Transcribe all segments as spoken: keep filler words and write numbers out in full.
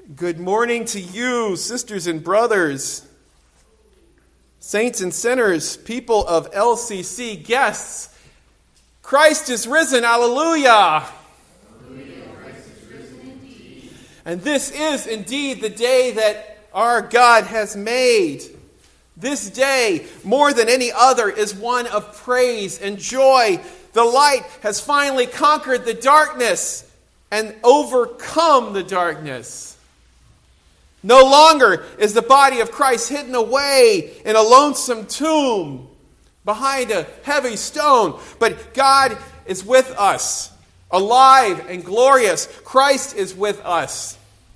Good morning to you, sisters and brothers, saints and sinners, people of L C C, guests. Christ is risen, hallelujah. Hallelujah, Christ is risen indeed. And this is indeed the day that our God has made. This day, more than any other, is one of praise and joy. The light has finally conquered the darkness and overcome the darkness. No longer is the body of Christ hidden away in a lonesome tomb behind a heavy stone, but God is with us, alive and glorious. Christ is with us.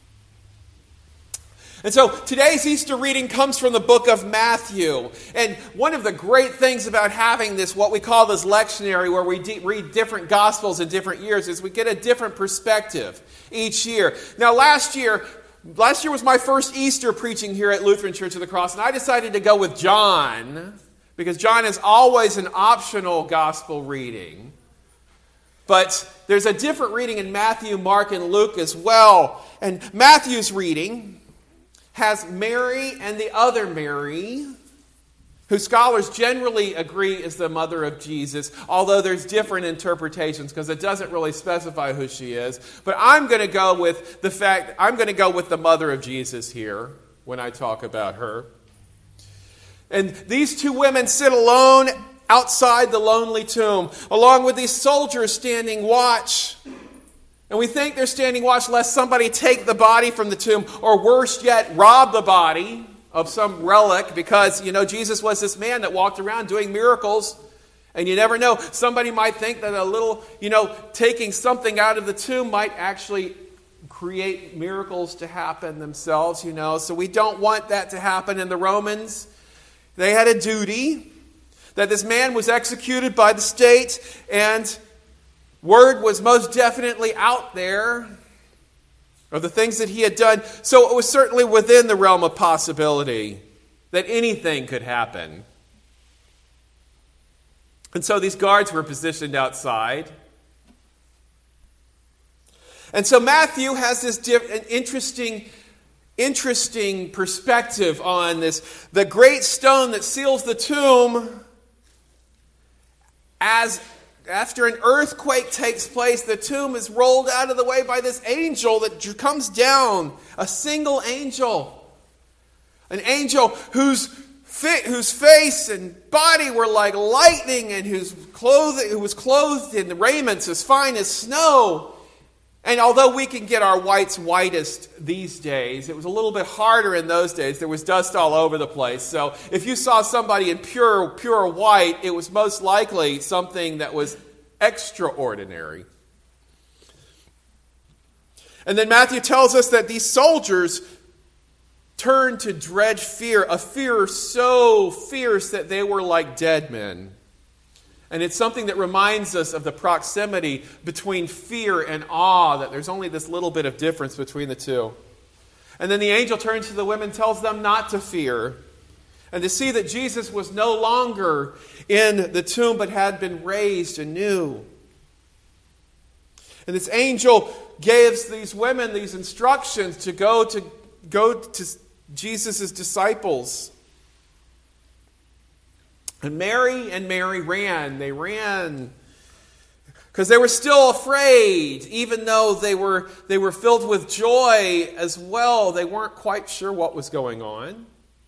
And so today's Easter reading comes from the book of Matthew. And one of the great things about having this, what we call this lectionary, where we de- read different Gospels in different years, is we get a different perspective each year. Now last year, last year was my first Easter preaching here at Lutheran Church of the Cross, and I decided to go with John, because John is always an optional Gospel reading. But there's a different reading in Matthew, Mark, and Luke as well. And Matthew's reading has Mary and the other Mary, who scholars generally agree is the mother of Jesus, although there's different interpretations because it doesn't really specify who she is. But I'm going to go with the fact, I'm going to go with the mother of Jesus here when I talk about her. And these two women sit alone outside the lonely tomb, along with these soldiers standing watch. And we think they're standing watch lest somebody take the body from the tomb, or worse yet, rob the body of some relic, because, you know, Jesus was this man that walked around doing miracles, and you never know. Somebody might think that a little, you know, taking something out of the tomb might actually create miracles to happen themselves, you know. So we don't want that to happen. And the Romans, they had a duty that this man was executed by the state, and word was most definitely out there of the things that he had done. So it was certainly within the realm of possibility that anything could happen. And so these guards were positioned outside. And so Matthew has this diff- an interesting, interesting perspective on this. The great stone that seals the tomb, as after an earthquake takes place, the tomb is rolled out of the way by this angel that comes down. A single angel. An angel whose, fit, whose face and body were like lightning, and whose clothing, who was clothed in raiments as fine as snow. And although we can get our whites whitest these days, it was a little bit harder in those days. There was dust all over the place. So if you saw somebody in pure, pure white, it was most likely something that was extraordinary. And then Matthew tells us that these soldiers turned to dread fear, a fear so fierce that they were like dead men. And it's something that reminds us of the proximity between fear and awe, that there's only this little bit of difference between the two. And then the angel turns to the women, tells them not to fear, and to see that Jesus was no longer in the tomb, but had been raised anew. And this angel gives these women these instructions to go to, go to Jesus' disciples. And Mary and Mary ran. They ran because they were still afraid, even though they were, they were filled with joy as well. They weren't quite sure what was going on.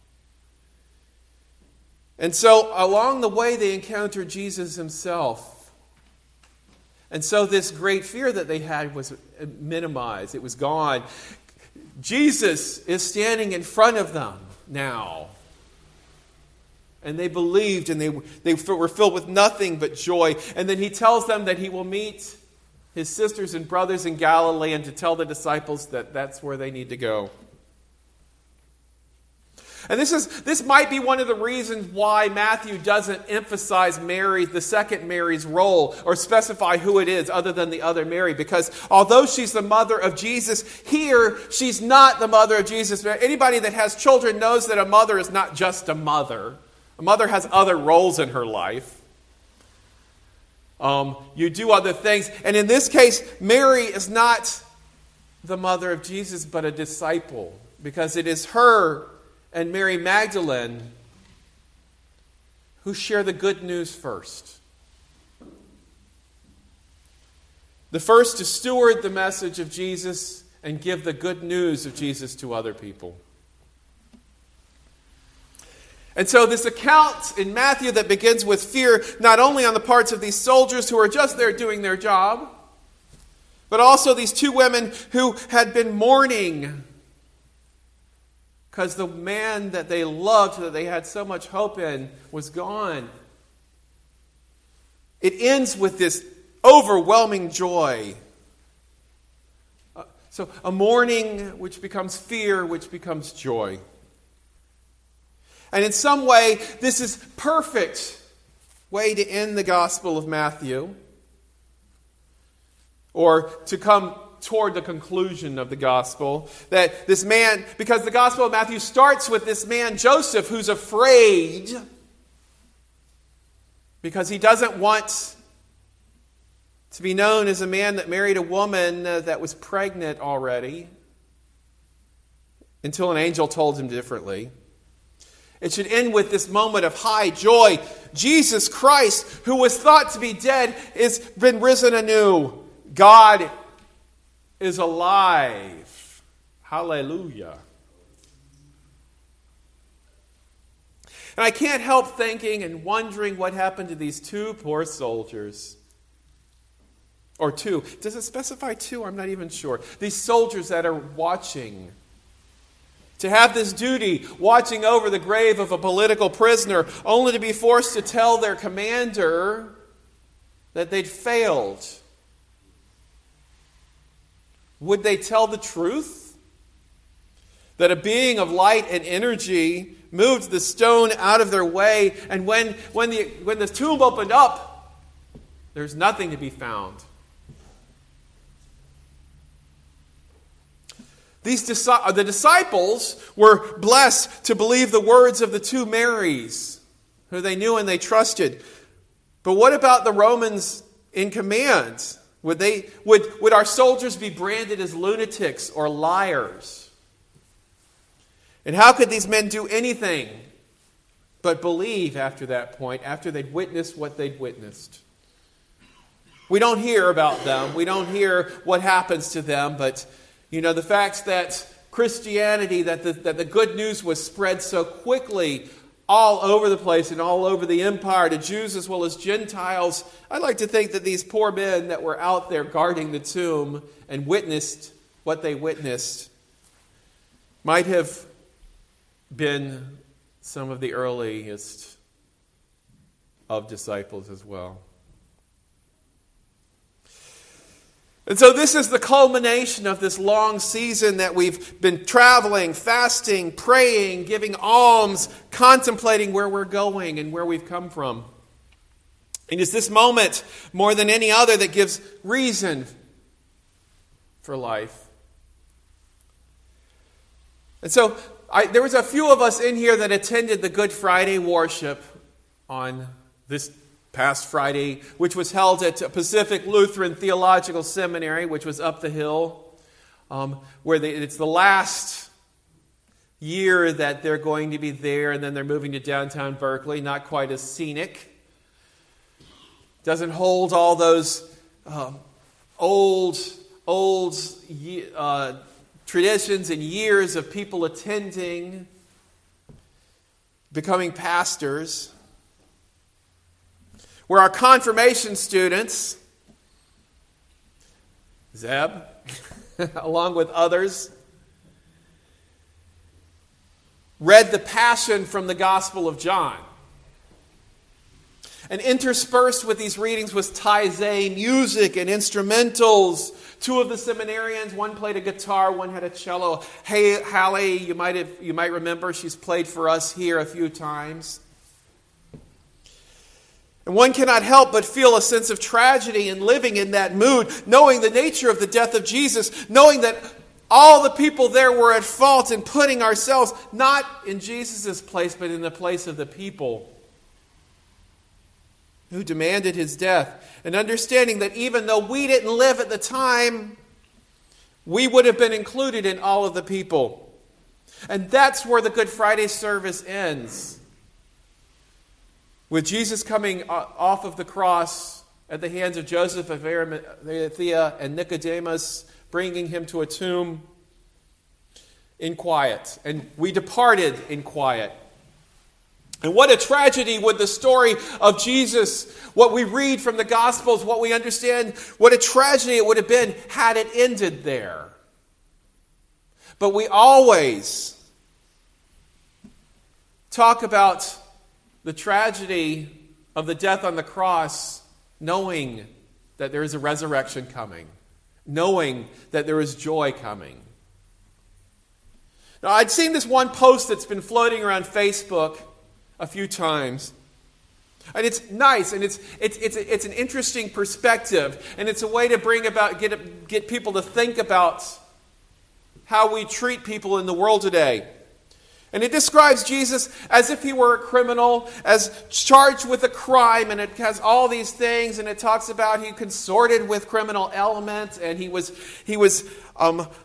And so along the way, they encountered Jesus himself. And so this great fear that they had was minimized. It was gone. Jesus is standing in front of them now. And they believed, and they, they were filled with nothing but joy. And then he tells them that he will meet his sisters and brothers in Galilee, and to tell the disciples that that's where they need to go. And this is this might be one of the reasons why Matthew doesn't emphasize Mary, the second Mary's role, or specify who it is other than the other Mary. Because although she's the mother of Jesus, here she's not the mother of Jesus. Anybody that has children knows that a mother is not just a mother. A mother has other roles in her life. Um, you do other things. And in this case, Mary is not the mother of Jesus, but a disciple, because it is her and Mary Magdalene who share the good news first. The first to steward the message of Jesus and give the good news of Jesus to other people. And so this account in Matthew that begins with fear, not only on the parts of these soldiers who are just there doing their job, but also these two women who had been mourning because the man that they loved, that they had so much hope in, was gone. It ends with this overwhelming joy. Uh, so a mourning which becomes fear, which becomes joy. And in some way, this is perfect way to end the Gospel of Matthew, or to come toward the conclusion of the Gospel. That this man, because the Gospel of Matthew starts with this man, Joseph, who's afraid because he doesn't want to be known as a man that married a woman that was pregnant already, until an angel told him differently. It should end with this moment of high joy. Jesus Christ, who was thought to be dead, has been risen anew. God is alive. Hallelujah. And I can't help thinking and wondering what happened to these two poor soldiers. Or two. Does it specify two? I'm not even sure. These soldiers that are watching. To have this duty, watching over the grave of a political prisoner, only to be forced to tell their commander that they'd failed. Would they tell the truth? That a being of light and energy moved the stone out of their way, and when, when, the, when the tomb opened up, there's nothing to be found. These the disciples were blessed to believe the words of the two Marys, who they knew and they trusted. But what about the Romans in command? Would they would, would our soldiers be branded as lunatics or liars? And how could these men do anything but believe after that point, after they'd witnessed what they'd witnessed? We don't hear about them. We don't hear what happens to them, but you know, the fact that Christianity, that the, that the good news was spread so quickly all over the place and all over the empire to Jews as well as Gentiles, I'd like to think that these poor men that were out there guarding the tomb and witnessed what they witnessed might have been some of the earliest of disciples as well. And so this is the culmination of this long season that we've been traveling, fasting, praying, giving alms, contemplating where we're going and where we've come from. And it's this moment, more than any other, that gives reason for life. And so I, there was a few of us in here that attended the Good Friday worship on this past Friday, which was held at Pacific Lutheran Theological Seminary, which was up the hill, um, where they, it's the last year that they're going to be there, and then they're moving to downtown Berkeley. Not quite as scenic. Doesn't hold all those um, old, old uh, traditions and years of people attending, becoming pastors. Where our confirmation students, Zeb, along with others, read the Passion from the Gospel of John. And interspersed with these readings was taizé, music and instrumentals. Two of the seminarians, one played a guitar, one had a cello. Hey, Hallie, you might have, you might remember, she's played for us here a few times. And one cannot help but feel a sense of tragedy in living in that mood, knowing the nature of the death of Jesus, knowing that all the people there were at fault, and putting ourselves not in Jesus' place, but in the place of the people who demanded his death. And understanding that even though we didn't live at the time, we would have been included in all of the people. And that's where the Good Friday service ends. With Jesus coming off of the cross at the hands of Joseph of Arimathea and Nicodemus, bringing him to a tomb in quiet. And we departed in quiet. And what a tragedy would the story of Jesus, what we read from the Gospels, what we understand, what a tragedy it would have been had it ended there. But we always talk about the tragedy of the death on the cross, knowing that there is a resurrection coming, knowing that there is joy coming. Now, I'd seen this one post that's been floating around Facebook a few times. And it's nice, and it's it's it's it's an interesting perspective, and it's a way to bring about get get people to think about how we treat people in the world today. And it describes Jesus as if he were a criminal, as charged with a crime, and it has all these things, and it talks about he consorted with criminal elements, and he was he was um, uh,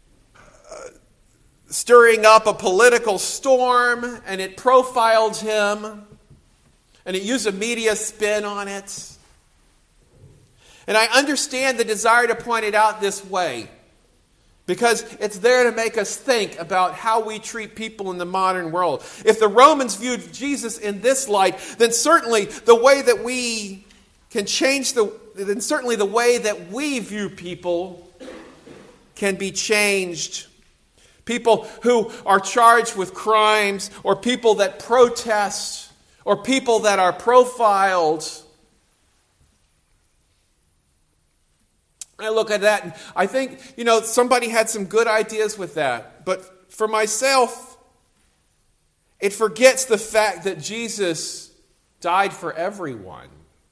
stirring up a political storm, and it profiled him, and it used a media spin on it. And I understand the desire to point it out this way, because it's there to make us think about how we treat people in the modern world. If the Romans viewed Jesus in this light, then certainly the way that we can change the, then certainly the way that we view people can be changed. People who are charged with crimes, or people that protest, or people that are profiled. I look at that and I think, you know, somebody had some good ideas with that. But for myself, it forgets the fact that Jesus died for everyone.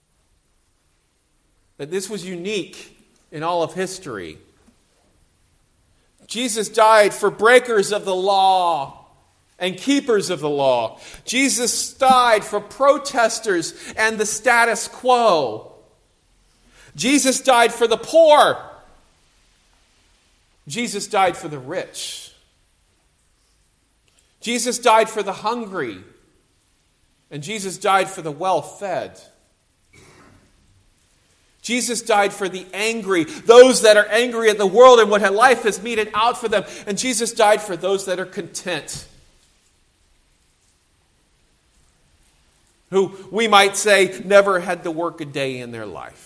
That this was unique in all of history. Jesus died for breakers of the law and keepers of the law. Jesus died for protesters and the status quo. Jesus died for the poor. Jesus died for the rich. Jesus died for the hungry. And Jesus died for the well-fed. Jesus died for the angry, those that are angry at the world and what life has meted out for them. And Jesus died for those that are content, who we might say never had to work a day in their life.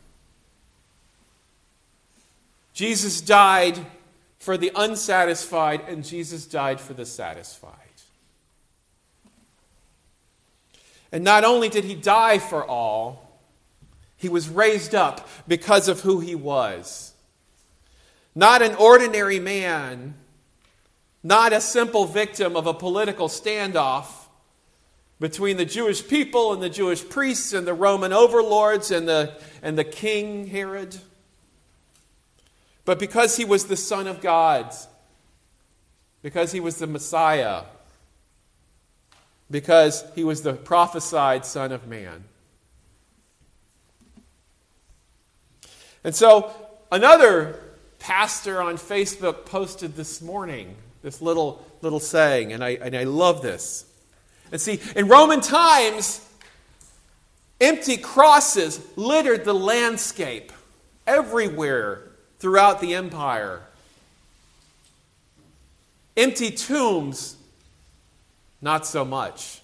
Jesus died for the unsatisfied, and Jesus died for the satisfied. And not only did he die for all, he was raised up because of who he was. Not an ordinary man, not a simple victim of a political standoff between the Jewish people and the Jewish priests and the Roman overlords and the, and the king Herod. But because he was the Son of God, because he was the Messiah, because he was the prophesied Son of Man. And so another pastor on Facebook posted this morning this little little saying, and I and I love this. And see, in Roman times, empty crosses littered the landscape everywhere throughout the empire. Empty tombs, not so much.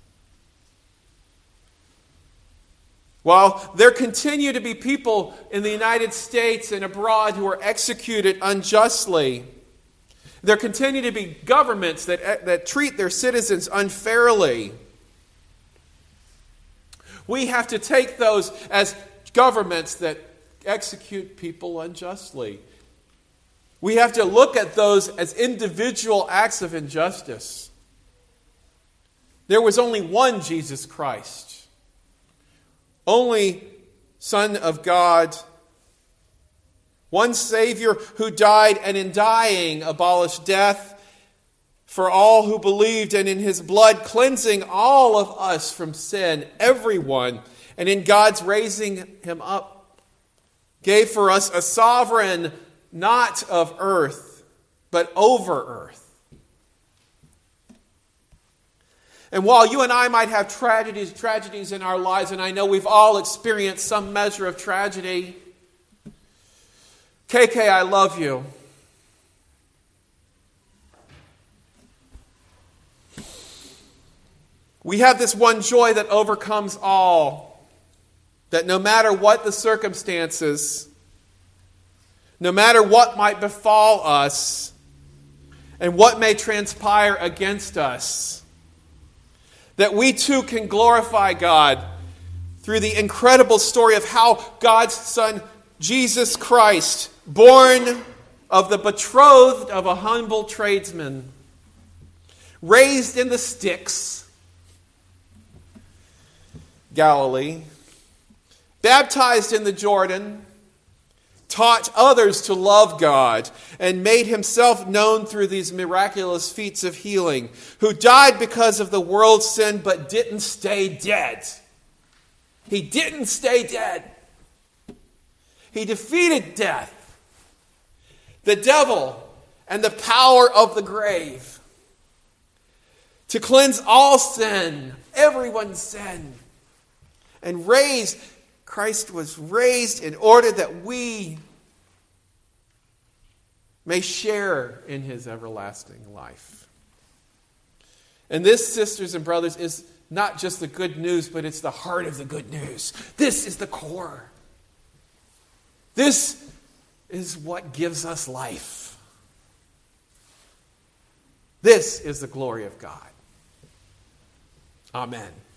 While there continue to be people in the United States and abroad who are executed unjustly, there continue to be governments that, that treat their citizens unfairly. We have to take those as governments that execute people unjustly. We have to look at those as individual acts of injustice. There was only one Jesus Christ, only Son of God, one Savior who died and in dying abolished death for all who believed, and in his blood cleansing all of us from sin, everyone, and in God's raising him up, gave for us a sovereign not of earth, but over earth. And while you and I might have tragedies, tragedies in our lives, and I know we've all experienced some measure of tragedy, K K, I love you. We have this one joy that overcomes all, that no matter what the circumstances, no matter what might befall us, and what may transpire against us, that we too can glorify God through the incredible story of how God's Son, Jesus Christ, born of the betrothed of a humble tradesman, raised in the sticks, Galilee, baptized in the Jordan, taught others to love God, and made himself known through these miraculous feats of healing, who died because of the world's sin but didn't stay dead. He didn't stay dead. He defeated death, the devil, and the power of the grave to cleanse all sin, everyone's sin, and raised. Christ was raised in order that we may share in his everlasting life. And this, sisters and brothers, is not just the good news, but it's the heart of the good news. This is the core. This is what gives us life. This is the glory of God. Amen.